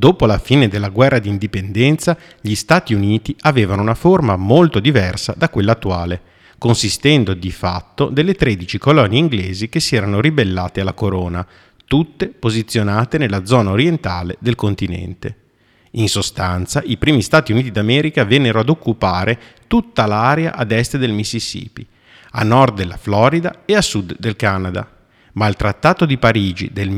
Dopo la fine della guerra di indipendenza, gli Stati Uniti avevano una forma molto diversa da quella attuale, consistendo di fatto delle 13 colonie inglesi che si erano ribellate alla corona, tutte posizionate nella zona orientale del continente. In sostanza, i primi Stati Uniti d'America vennero ad occupare tutta l'area ad est del Mississippi, a nord della Florida e a sud del Canada. Ma il Trattato di Parigi del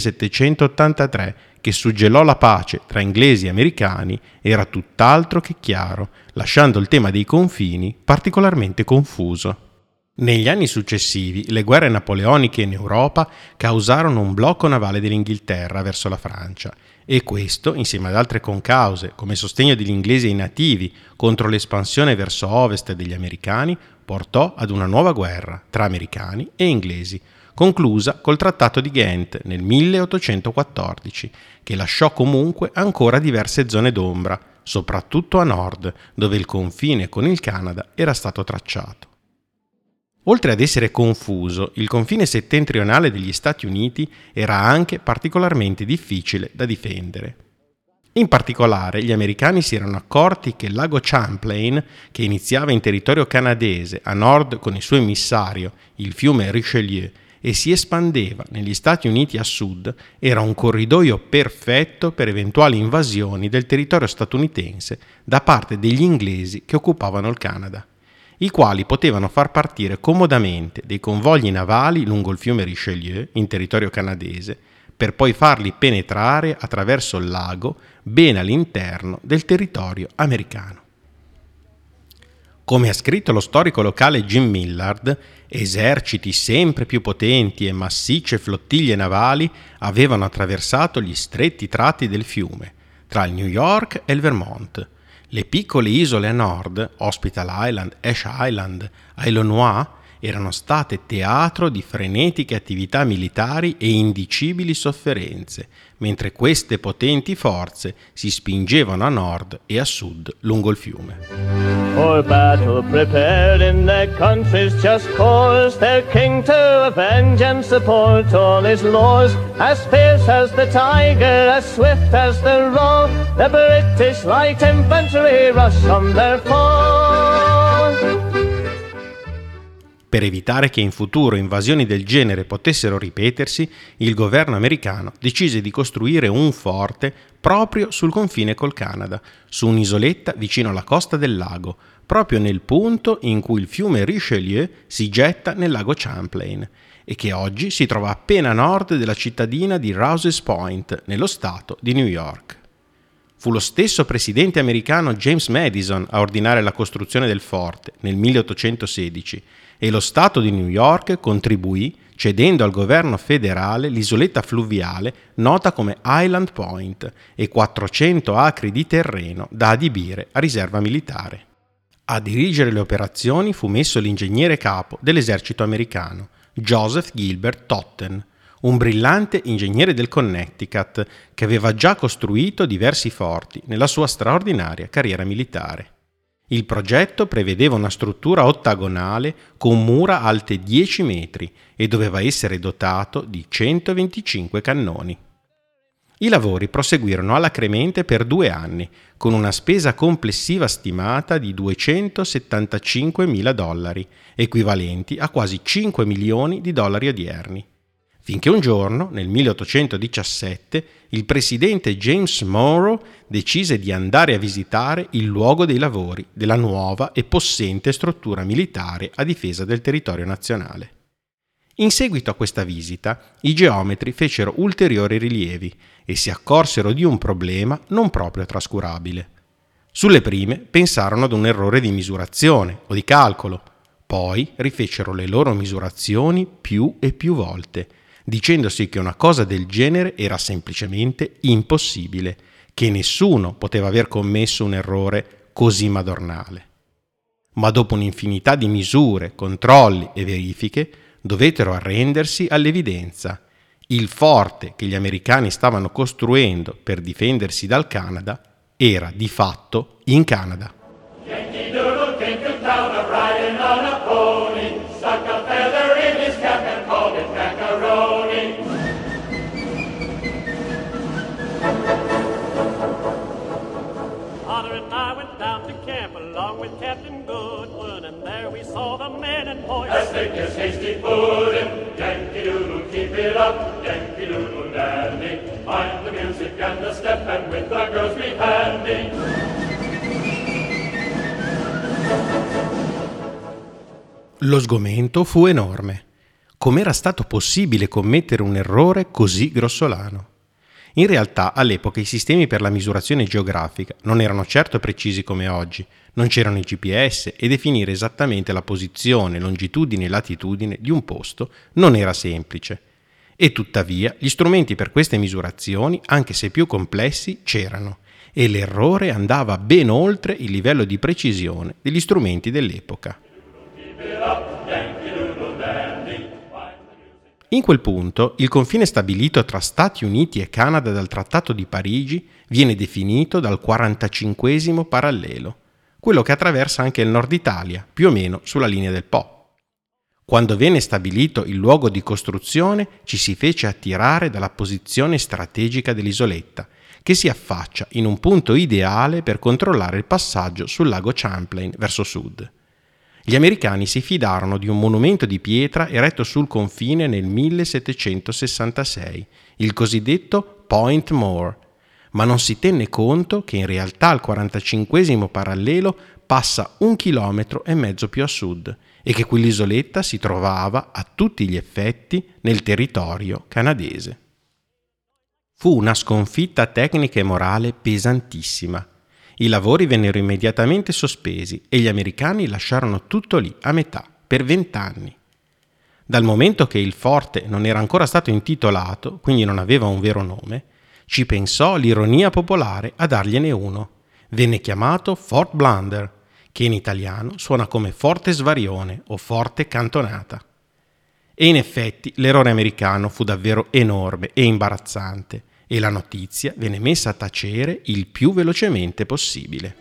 1783, che suggellò la pace tra inglesi e americani, era tutt'altro che chiaro, lasciando il tema dei confini particolarmente confuso. Negli anni successivi, le guerre napoleoniche in Europa causarono un blocco navale dell'Inghilterra verso la Francia, e questo, insieme ad altre concause, come sostegno degli inglesi ai nativi contro l'espansione verso ovest degli americani, portò ad una nuova guerra tra americani e inglesi, conclusa col Trattato di Ghent nel 1814, che lasciò comunque ancora diverse zone d'ombra, soprattutto a nord, dove il confine con il Canada era stato tracciato. Oltre ad essere confuso, il confine settentrionale degli Stati Uniti era anche particolarmente difficile da difendere. In particolare, gli americani si erano accorti che il lago Champlain, che iniziava in territorio canadese a nord con il suo emissario, il fiume Richelieu, e si espandeva negli Stati Uniti a sud, era un corridoio perfetto per eventuali invasioni del territorio statunitense da parte degli inglesi che occupavano il Canada, i quali potevano far partire comodamente dei convogli navali lungo il fiume Richelieu in territorio canadese, per poi farli penetrare attraverso il lago ben all'interno del territorio americano. Come ha scritto lo storico locale Jim Millard, eserciti sempre più potenti e massicce flottiglie navali avevano attraversato gli stretti tratti del fiume, tra il New York e il Vermont. Le piccole isole a nord, Hospital Island, Ash Island, Isle-aux-Noix, erano state teatro di frenetiche attività militari e indicibili sofferenze, mentre queste potenti forze si spingevano a nord e a sud lungo il fiume. For battle prepared in their country's just cause, their king to avenge and support all his laws. As fierce as the tiger, as swift as the roe, the British light infantry rush on their foe. Per evitare che in futuro invasioni del genere potessero ripetersi, il governo americano decise di costruire un forte proprio sul confine col Canada, su un'isoletta vicino alla costa del lago, proprio nel punto in cui il fiume Richelieu si getta nel lago Champlain, e che oggi si trova appena a nord della cittadina di Rouse's Point, nello stato di New York. Fu lo stesso presidente americano James Madison a ordinare la costruzione del forte nel 1816, e lo Stato di New York contribuì cedendo al governo federale l'isoletta fluviale nota come Island Point e 400 acri di terreno da adibire a riserva militare. A dirigere le operazioni fu messo l'ingegnere capo dell'esercito americano, Joseph Gilbert Totten, un brillante ingegnere del Connecticut che aveva già costruito diversi forti nella sua straordinaria carriera militare. Il progetto prevedeva una struttura ottagonale con mura alte 10 metri e doveva essere dotato di 125 cannoni. I lavori proseguirono alacremente per 2 anni, con una spesa complessiva stimata di $275.000, equivalenti a quasi 5 milioni di dollari odierni. Finché un giorno, nel 1817, il presidente James Monroe decise di andare a visitare il luogo dei lavori della nuova e possente struttura militare a difesa del territorio nazionale. In seguito a questa visita, i geometri fecero ulteriori rilievi e si accorsero di un problema non proprio trascurabile. Sulle prime pensarono ad un errore di misurazione o di calcolo, poi rifecero le loro misurazioni più e più volte, dicendosi che una cosa del genere era semplicemente impossibile, che nessuno poteva aver commesso un errore così madornale. Ma dopo un'infinità di misure, controlli e verifiche, dovettero arrendersi all'evidenza. Il forte che gli americani stavano costruendo per difendersi dal Canada era di fatto in Canada. steak is hasty pudding. Yankee Doodle, keep it up, Yankee Doodle dandy. Mind the music and the step, and with the girls be handy. Lo sgomento fu enorme. Com'era stato possibile commettere un errore così grossolano? In realtà, all'epoca i sistemi per la misurazione geografica non erano certo precisi come oggi, non c'erano i GPS e definire esattamente la posizione, longitudine e latitudine di un posto non era semplice. E tuttavia gli strumenti per queste misurazioni, anche se più complessi, c'erano e l'errore andava ben oltre il livello di precisione degli strumenti dell'epoca. In quel punto, il confine stabilito tra Stati Uniti e Canada dal Trattato di Parigi viene definito dal 45° parallelo, quello che attraversa anche il nord Italia, più o meno sulla linea del Po. Quando venne stabilito il luogo di costruzione, ci si fece attirare dalla posizione strategica dell'isoletta, che si affaccia in un punto ideale per controllare il passaggio sul lago Champlain verso sud. Gli americani si fidarono di un monumento di pietra eretto sul confine nel 1766, il cosiddetto Point Moore, ma non si tenne conto che in realtà il 45° parallelo passa 1,5 chilometri più a sud e che quell'isoletta si trovava a tutti gli effetti nel territorio canadese. Fu una sconfitta tecnica e morale pesantissima. I lavori vennero immediatamente sospesi e gli americani lasciarono tutto lì, a metà, per 20 anni. Dal momento che il forte non era ancora stato intitolato, quindi non aveva un vero nome, ci pensò l'ironia popolare a dargliene uno. Venne chiamato Fort Blunder, che in italiano suona come Forte Svarione o Forte Cantonata. E in effetti l'errore americano fu davvero enorme e imbarazzante, e la notizia venne messa a tacere il più velocemente possibile.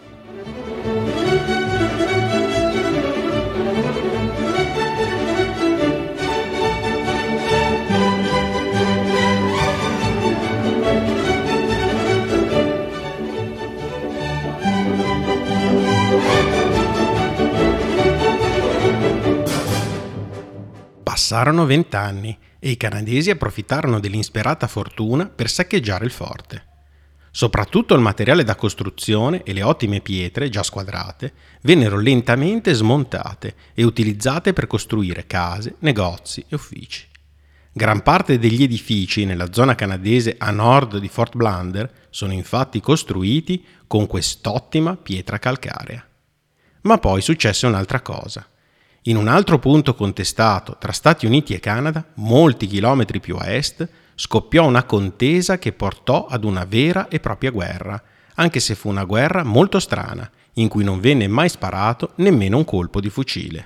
Passarono 20 anni e i canadesi approfittarono dell'insperata fortuna per saccheggiare il forte. Soprattutto il materiale da costruzione e le ottime pietre, già squadrate, vennero lentamente smontate e utilizzate per costruire case, negozi e uffici. Gran parte degli edifici nella zona canadese a nord di Fort Blunder sono infatti costruiti con quest'ottima pietra calcarea. Ma poi successe un'altra cosa. In un altro punto contestato tra Stati Uniti e Canada, molti chilometri più a est, scoppiò una contesa che portò ad una vera e propria guerra, anche se fu una guerra molto strana, in cui non venne mai sparato nemmeno un colpo di fucile.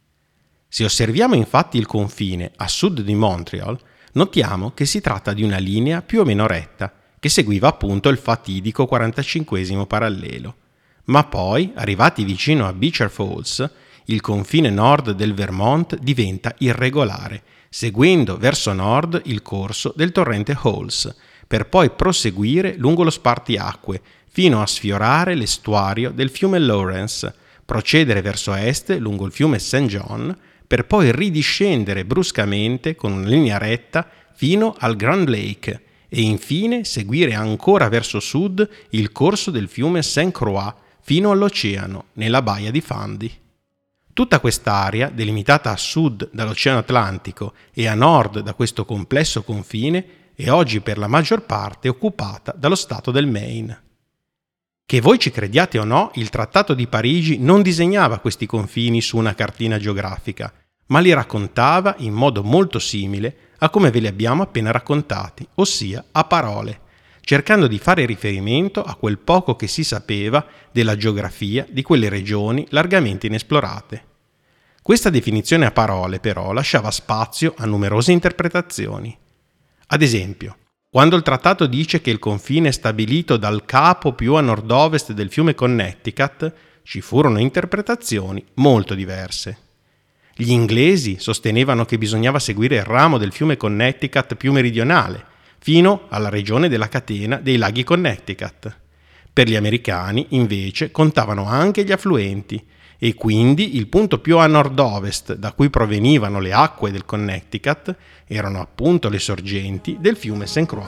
Se osserviamo infatti il confine a sud di Montreal, notiamo che si tratta di una linea più o meno retta, che seguiva appunto il fatidico 45° parallelo. Ma poi, arrivati vicino a Beecher Falls, il confine nord del Vermont diventa irregolare, seguendo verso nord il corso del torrente Halls, per poi proseguire lungo lo spartiacque fino a sfiorare l'estuario del fiume Lawrence, procedere verso est lungo il fiume St. John, per poi ridiscendere bruscamente con una linea retta fino al Grand Lake e infine seguire ancora verso sud il corso del fiume St. Croix fino all'oceano, nella baia di Fundy. Tutta quest'area, delimitata a sud dall'Oceano Atlantico e a nord da questo complesso confine, è oggi per la maggior parte occupata dallo stato del Maine. Che voi ci crediate o no, il Trattato di Parigi non disegnava questi confini su una cartina geografica, ma li raccontava in modo molto simile a come ve li abbiamo appena raccontati, ossia a parole, cercando di fare riferimento a quel poco che si sapeva della geografia di quelle regioni largamente inesplorate. Questa definizione a parole, però, lasciava spazio a numerose interpretazioni. Ad esempio, quando il trattato dice che il confine è stabilito dal capo più a nord-ovest del fiume Connecticut, ci furono interpretazioni molto diverse. Gli inglesi sostenevano che bisognava seguire il ramo del fiume Connecticut più meridionale, fino alla regione della catena dei laghi Connecticut. Per gli americani, invece, contavano anche gli affluenti, e quindi il punto più a nord-ovest da cui provenivano le acque del Connecticut erano appunto le sorgenti del fiume St. Croix.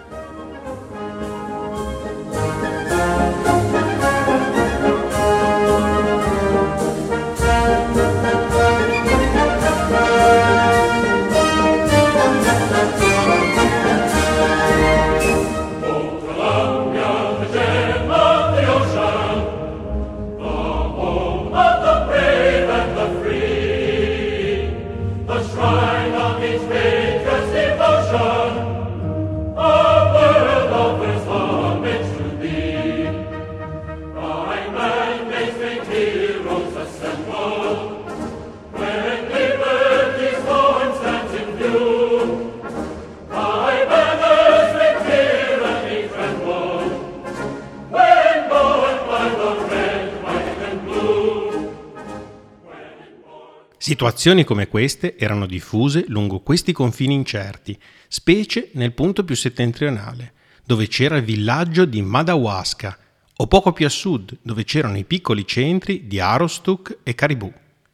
Situazioni come queste erano diffuse lungo questi confini incerti, specie nel punto più settentrionale, dove c'era il villaggio di Madawaska, o poco più a sud, dove c'erano i piccoli centri di Aroostook e Caribou.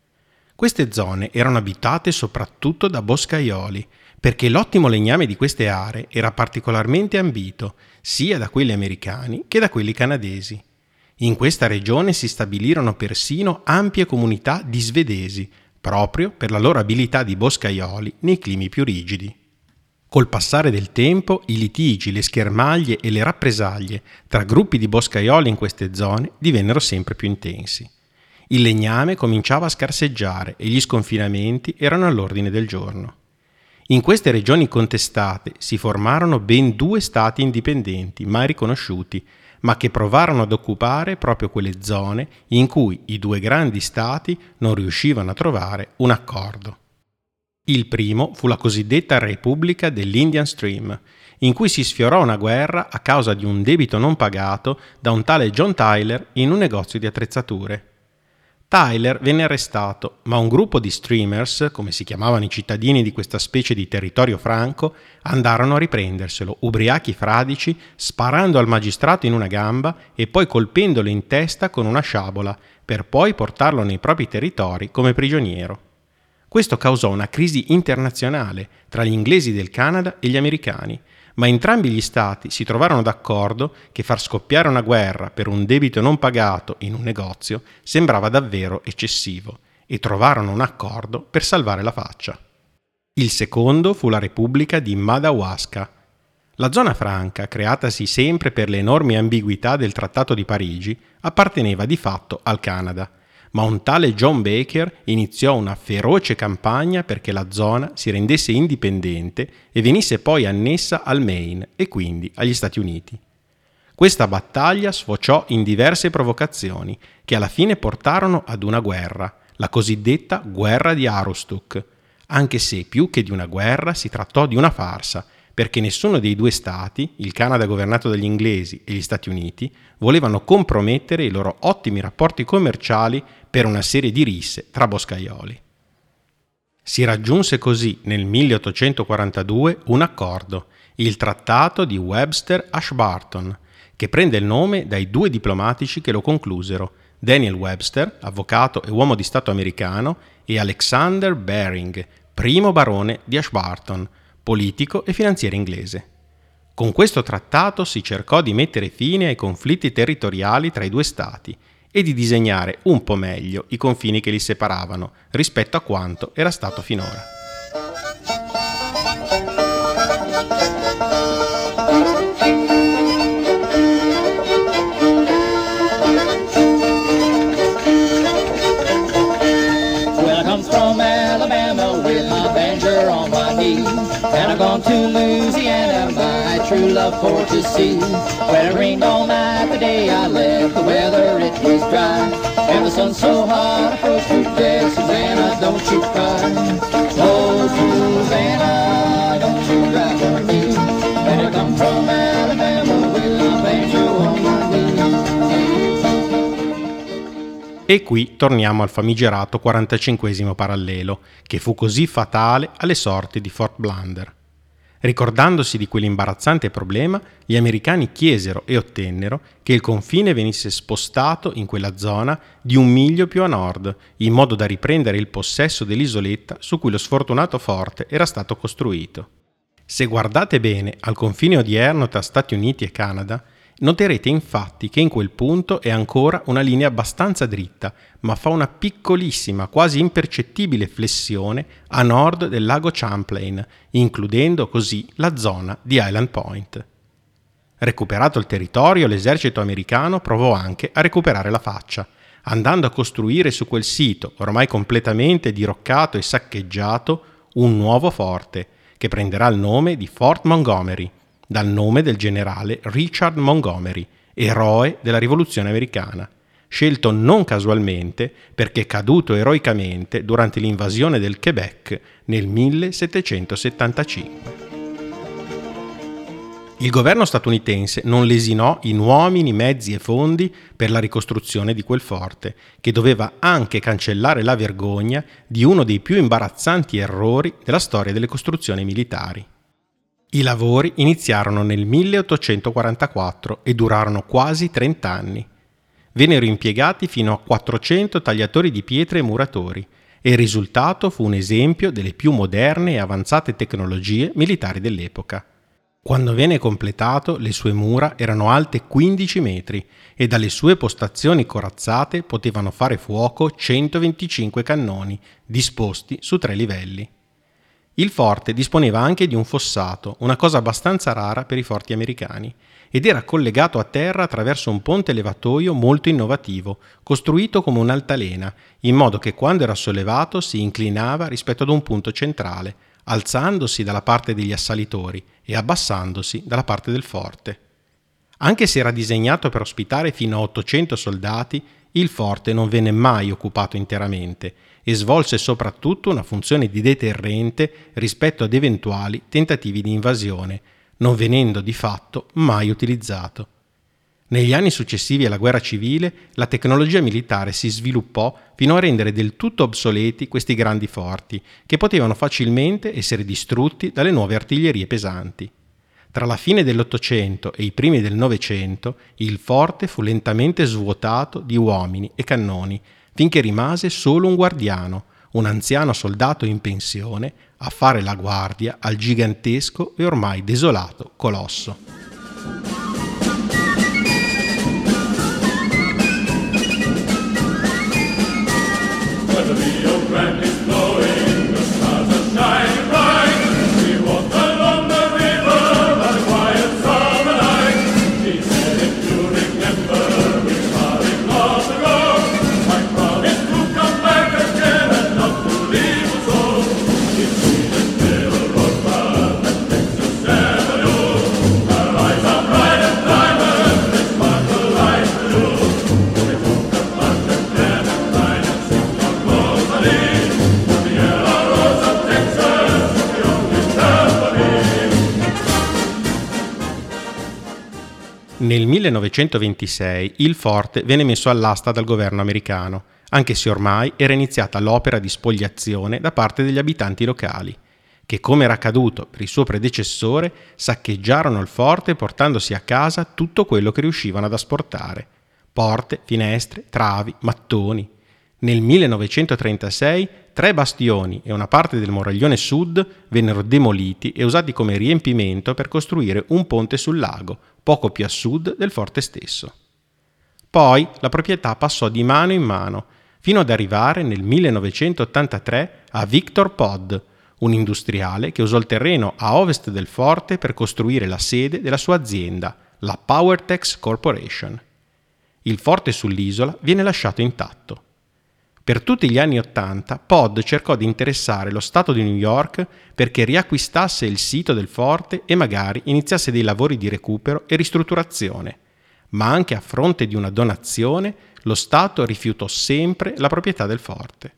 Queste zone erano abitate soprattutto da boscaioli, perché l'ottimo legname di queste aree era particolarmente ambito sia da quelli americani che da quelli canadesi. In questa regione si stabilirono persino ampie comunità di svedesi, proprio per la loro abilità di boscaioli nei climi più rigidi. Col passare del tempo, i litigi, le schermaglie e le rappresaglie tra gruppi di boscaioli in queste zone divennero sempre più intensi. Il legname cominciava a scarseggiare e gli sconfinamenti erano all'ordine del giorno. In queste regioni contestate si formarono ben 2 stati indipendenti mai riconosciuti, ma che provarono ad occupare proprio quelle zone in cui i 2 grandi stati non riuscivano a trovare un accordo. Il primo fu la cosiddetta Repubblica dell'Indian Stream, in cui si sfiorò una guerra a causa di un debito non pagato da un tale John Tyler in un negozio di attrezzature. Tyler venne arrestato, ma un gruppo di streamers, come si chiamavano i cittadini di questa specie di territorio franco, andarono a riprenderselo, ubriachi fradici, sparando al magistrato in una gamba e poi colpendolo in testa con una sciabola, per poi portarlo nei propri territori come prigioniero. Questo causò una crisi internazionale tra gli inglesi del Canada e gli americani, ma entrambi gli stati si trovarono d'accordo che far scoppiare una guerra per un debito non pagato in un negozio sembrava davvero eccessivo e trovarono un accordo per salvare la faccia. Il secondo fu la Repubblica di Madawaska. La zona franca, creatasi sempre per le enormi ambiguità del Trattato di Parigi, apparteneva di fatto al Canada, ma un tale John Baker iniziò una feroce campagna perché la zona si rendesse indipendente e venisse poi annessa al Maine e quindi agli Stati Uniti. Questa battaglia sfociò in diverse provocazioni che alla fine portarono ad una guerra, la cosiddetta Guerra di Aroostook, anche se più che di una guerra si trattò di una farsa, perché nessuno dei 2 stati, il Canada governato dagli inglesi e gli Stati Uniti, volevano compromettere i loro ottimi rapporti commerciali per una serie di risse tra boscaioli. Si raggiunse così nel 1842 un accordo, il Trattato di Webster-Ashburton, che prende il nome dai 2 diplomatici che lo conclusero, Daniel Webster, avvocato e uomo di Stato americano, e Alexander Baring, primo barone di Ashburton, politico e finanziere inglese. Con questo trattato si cercò di mettere fine ai conflitti territoriali tra i 2 stati e di disegnare un po' meglio i confini che li separavano rispetto a quanto era stato finora. And I've gone to Louisiana, my true love for to see. When it rained all night the day I left, the weather it was dry. And the sun so hot I froze to death. Susanna, don't you cry. Oh, Susanna, don't you cry for me. When I come from Alabama, with a banjo on my knee. E qui torniamo al famigerato 45° parallelo, che fu così fatale alle sorti di Fort Blunder. Ricordandosi di quell'imbarazzante problema, gli americani chiesero e ottennero che il confine venisse spostato in quella zona di 1 miglio più a nord, in modo da riprendere il possesso dell'isoletta su cui lo sfortunato forte era stato costruito. Se guardate bene al confine odierno tra Stati Uniti e Canada, noterete infatti che in quel punto è ancora una linea abbastanza dritta, ma fa una piccolissima, quasi impercettibile flessione a nord del lago Champlain, includendo così la zona di Island Point. Recuperato il territorio, l'esercito americano provò anche a recuperare la faccia, andando a costruire su quel sito, ormai completamente diroccato e saccheggiato, un nuovo forte, che prenderà il nome di Fort Montgomery, dal nome del generale Richard Montgomery, eroe della Rivoluzione americana, scelto non casualmente perché caduto eroicamente durante l'invasione del Quebec nel 1775. Il governo statunitense non lesinò in uomini, mezzi e fondi per la ricostruzione di quel forte, che doveva anche cancellare la vergogna di uno dei più imbarazzanti errori della storia delle costruzioni militari. I lavori iniziarono nel 1844 e durarono quasi 30 anni. Vennero impiegati fino a 400 tagliatori di pietre e muratori, e il risultato fu un esempio delle più moderne e avanzate tecnologie militari dell'epoca. Quando venne completato, le sue mura erano alte 15 metri e dalle sue postazioni corazzate potevano fare fuoco 125 cannoni, disposti su 3 livelli. Il forte disponeva anche di un fossato, una cosa abbastanza rara per i forti americani, ed era collegato a terra attraverso un ponte levatoio molto innovativo, costruito come un'altalena, in modo che quando era sollevato si inclinava rispetto ad un punto centrale, alzandosi dalla parte degli assalitori e abbassandosi dalla parte del forte. Anche se era disegnato per ospitare fino a 800 soldati, il forte non venne mai occupato interamente e svolse soprattutto una funzione di deterrente rispetto ad eventuali tentativi di invasione, non venendo di fatto mai utilizzato. Negli anni successivi alla guerra civile, la tecnologia militare si sviluppò fino a rendere del tutto obsoleti questi grandi forti, che potevano facilmente essere distrutti dalle nuove artiglierie pesanti. Tra la fine dell'Ottocento e i primi del Novecento, il forte fu lentamente svuotato di uomini e cannoni, finché rimase solo un guardiano, un anziano soldato in pensione, a fare la guardia al gigantesco e ormai desolato colosso. Nel 1926 il forte venne messo all'asta dal governo americano, anche se ormai era iniziata l'opera di spogliazione da parte degli abitanti locali, che, come era accaduto per il suo predecessore, saccheggiarono il forte portandosi a casa tutto quello che riuscivano ad asportare: porte, finestre, travi, mattoni. Nel 1936 Tre bastioni e una parte del muraglione sud vennero demoliti e usati come riempimento per costruire un ponte sul lago, poco più a sud del forte stesso. Poi la proprietà passò di mano in mano, fino ad arrivare nel 1983 a Victor Podd, un industriale che usò il terreno a ovest del forte per costruire la sede della sua azienda, la Powertex Corporation. Il forte sull'isola viene lasciato intatto. Per tutti gli anni '80 Podd cercò di interessare lo Stato di New York perché riacquistasse il sito del forte e magari iniziasse dei lavori di recupero e ristrutturazione, ma anche a fronte di una donazione lo Stato rifiutò sempre la proprietà del forte.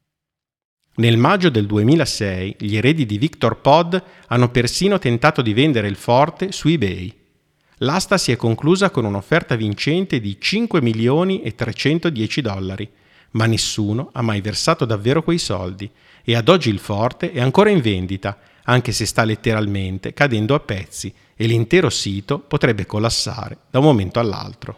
Nel maggio del 2006 gli eredi di Victor Podd hanno persino tentato di vendere il forte su eBay. L'asta si è conclusa con un'offerta vincente di $5.310.000, ma nessuno ha mai versato davvero quei soldi e ad oggi il forte è ancora in vendita, anche se sta letteralmente cadendo a pezzi e l'intero sito potrebbe collassare da un momento all'altro.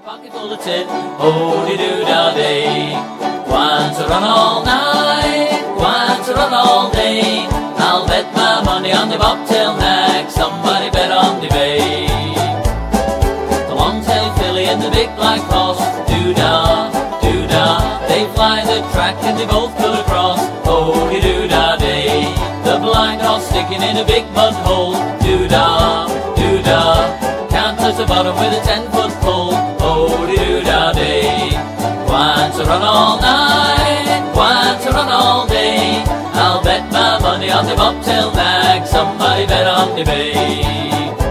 They fly the track and they both go across. Oh, doo-da day. The blind horse sticking in a big mud hole. Doo-da, doo-da. Can't touch the bottom with a 10-foot pole. Oh, doo-da day. Want to run all night, want to run all day. I'll bet my money on the bobtail nag. Somebody bet on the bay.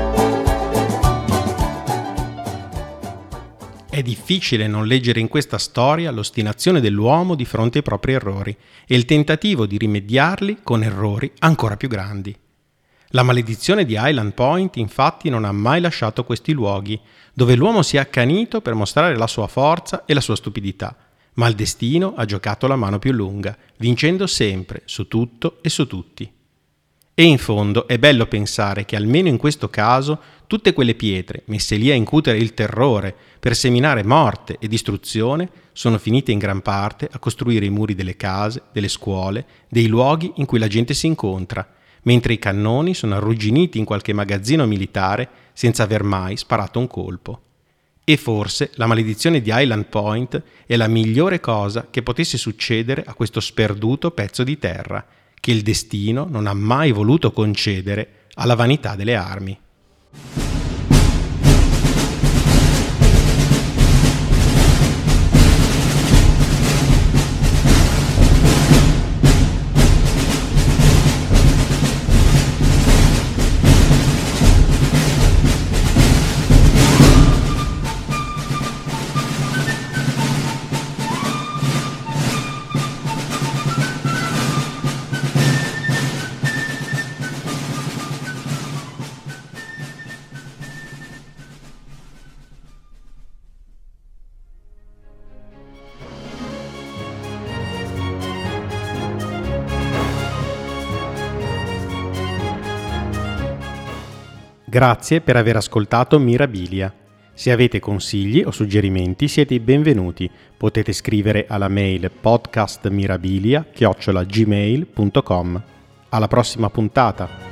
È difficile non leggere in questa storia l'ostinazione dell'uomo di fronte ai propri errori e il tentativo di rimediarli con errori ancora più grandi. La maledizione di Island Point infatti non ha mai lasciato questi luoghi, dove l'uomo si è accanito per mostrare la sua forza e la sua stupidità, ma il destino ha giocato la mano più lunga, vincendo sempre su tutto e su tutti. E in fondo è bello pensare che almeno in questo caso tutte quelle pietre messe lì a incutere il terrore per seminare morte e distruzione sono finite in gran parte a costruire i muri delle case, delle scuole, dei luoghi in cui la gente si incontra, mentre i cannoni sono arrugginiti in qualche magazzino militare senza aver mai sparato un colpo. E forse la maledizione di Island Point è la migliore cosa che potesse succedere a questo sperduto pezzo di terra, che il destino non ha mai voluto concedere alla vanità delle armi. Grazie per aver ascoltato Mirabilia. Se avete consigli o suggerimenti siete i benvenuti. Potete scrivere alla mail podcastmirabilia@gmail.com. Alla prossima puntata!